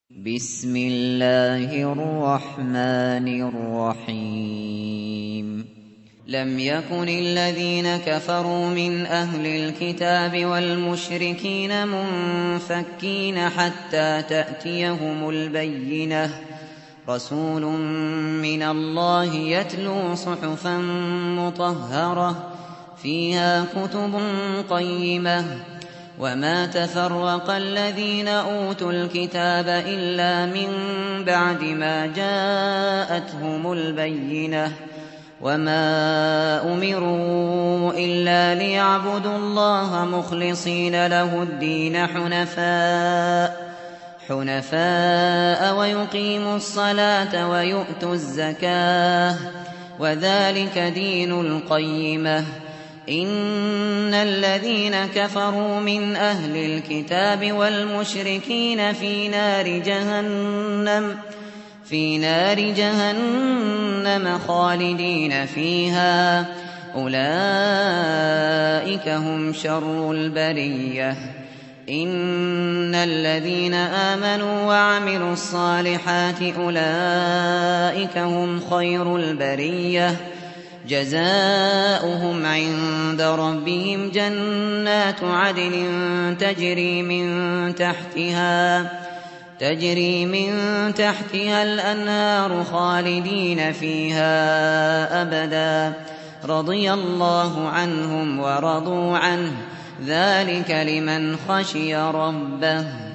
بسم الله الرحمن الرحيم لم يكن الذين كفروا من أهل الكتاب والمشركين منفكين حتى تأتيهم البينة رسول من الله يتلو صحفا مطهرة فيها كتب قيمة وما تفرق الذين أوتوا الكتاب إلا من بعد ما جاءتهم البينة وما أمروا إلا ليعبدوا الله مخلصين له الدين حنفاء ويقيموا الصلاة ويؤتوا الزكاة وذلك دين القيمة إن الذين كفروا من أهل الكتاب والمشركين في نار جهنم خالدين فيها أولئك هم شر البرية إن الذين آمنوا وعملوا الصالحات أولئك هم خير البرية جزاؤهم عند ربهم جنات عدن تجري من تحتها الأنهار خالدين فيها أبدا رضي الله عنهم ورضوا عنه ذلك لمن خشي ربه